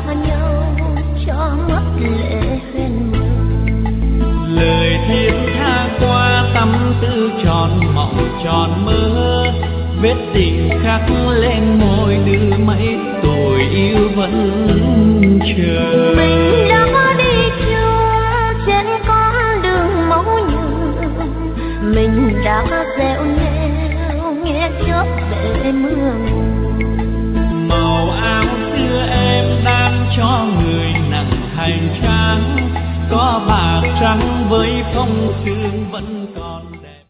nhau cho mắt lệ huyền mờ. Lời thiết tha qua tâm tư tròn mộng tròn mơ, vết tình khắc lên môi nữ mấy tuổi yêu vẫn chờ. Mình đã đi chung trên con đường máu nhường, mình đã dẻo neo nghe chớp bể mưa. Màu áo xưa em đang cho người nặng hành trang, có bạc trắng với phong sương vẫn